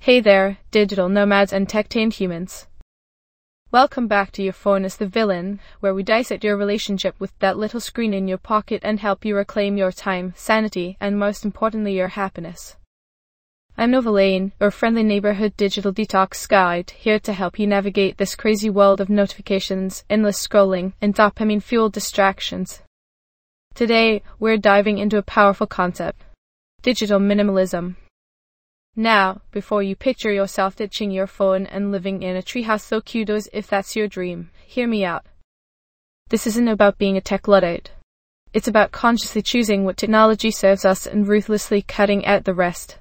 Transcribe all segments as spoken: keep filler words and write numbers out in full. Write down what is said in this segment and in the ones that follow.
Hey there, digital nomads and tech-tamed humans. Welcome back to Your Phone is the Villain, where we dissect your relationship with that little screen in your pocket and help you reclaim your time, sanity, and most importantly, your happiness. I'm Nova Lane, your friendly neighborhood digital detox guide, here to help you navigate this crazy world of notifications, endless scrolling, and dopamine-fueled distractions. Today, we're diving into a powerful concept: digital minimalism. Now, before you picture yourself ditching your phone and living in a treehouse, so kudos if that's your dream, hear me out. This isn't about being a tech Luddite. It's about consciously choosing what technology serves us and ruthlessly cutting out the rest.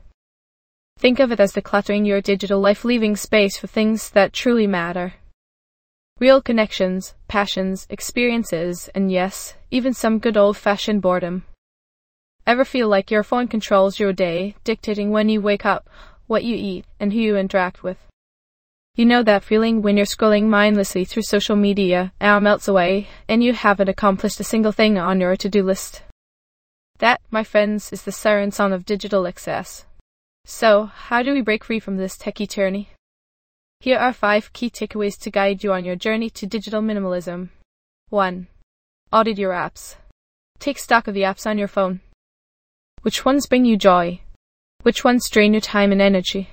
Think of it as decluttering your digital life, leaving space for things that truly matter. Real connections, passions, experiences, and yes, even some good old-fashioned boredom. Ever feel like your phone controls your day, dictating when you wake up, what you eat, and who you interact with? You know that feeling when you're scrolling mindlessly through social media, hour melts away, and you haven't accomplished a single thing on your to-do list? That, my friends, is the siren song of digital excess. So, how do we break free from this techie tyranny? Here are five key takeaways to guide you on your journey to digital minimalism. one. Audit your apps. Take stock of the apps on your phone. Which ones bring you joy? Which ones drain your time and energy?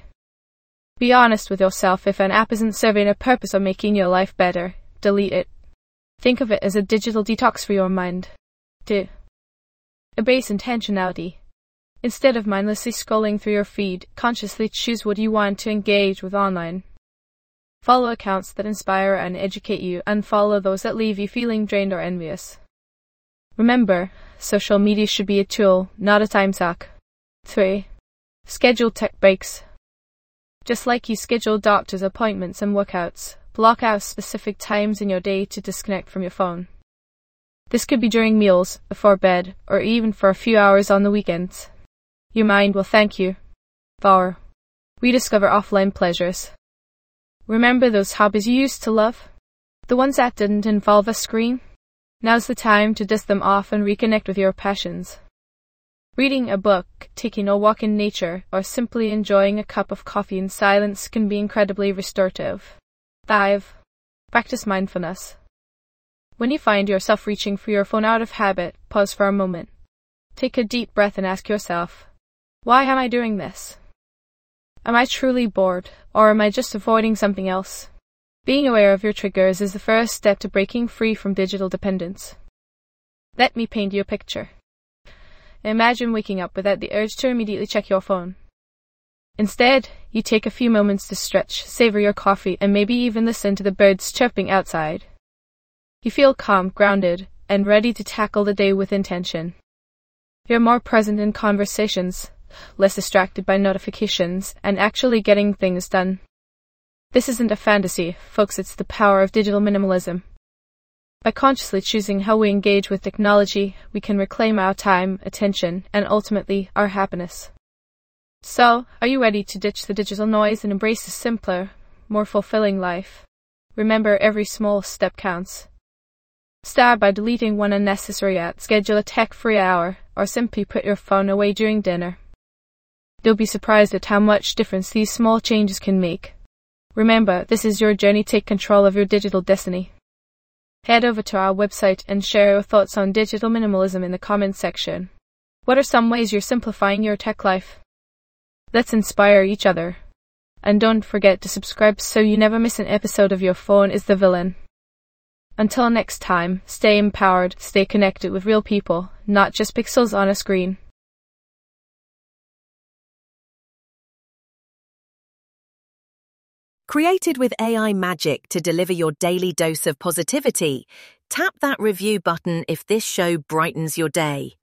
Be honest with yourself. If an app isn't serving a purpose or making your life better, delete it. Think of it as a digital detox for your mind. two. Embrace intentionality. Instead of mindlessly scrolling through your feed, consciously choose what you want to engage with online. Follow accounts that inspire and educate you, and follow those that leave you feeling drained or envious. Remember, social media should be a tool, not a time suck. three. Schedule tech breaks. Just like you schedule doctor's appointments and workouts, block out specific times in your day to disconnect from your phone. This could be during meals, before bed, or even for a few hours on the weekends. Your mind will thank you. four. Rediscover offline pleasures. Remember those hobbies you used to love? The ones that didn't involve a screen? Now's the time to dust them off and reconnect with your passions. Reading a book, taking a walk in nature, or simply enjoying a cup of coffee in silence can be incredibly restorative. five. Practice mindfulness. When you find yourself reaching for your phone out of habit, pause for a moment. Take a deep breath and ask yourself, why am I doing this? Am I truly bored, or am I just avoiding something else? Being aware of your triggers is the first step to breaking free from digital dependence. Let me paint you a picture. Imagine waking up without the urge to immediately check your phone. Instead, you take a few moments to stretch, savor your coffee, and maybe even listen to the birds chirping outside. You feel calm, grounded, and ready to tackle the day with intention. You're more present in conversations, less distracted by notifications, and actually getting things done. This isn't a fantasy, folks, it's the power of digital minimalism. By consciously choosing how we engage with technology, we can reclaim our time, attention, and ultimately, our happiness. So, are you ready to ditch the digital noise and embrace a simpler, more fulfilling life? Remember, every small step counts. Start by deleting one unnecessary app, schedule a tech-free hour, or simply put your phone away during dinner. You'll be surprised at how much difference these small changes can make. Remember, this is your journey. Take control of your digital destiny. Head over to our website and share your thoughts on digital minimalism in the comments section. What are some ways you're simplifying your tech life? Let's inspire each other. And don't forget to subscribe so you never miss an episode of Your Phone is the Villain. Until next time, stay empowered, stay connected with real people, not just pixels on a screen. Created with A I magic to deliver your daily dose of positivity, tap that review button if this show brightens your day.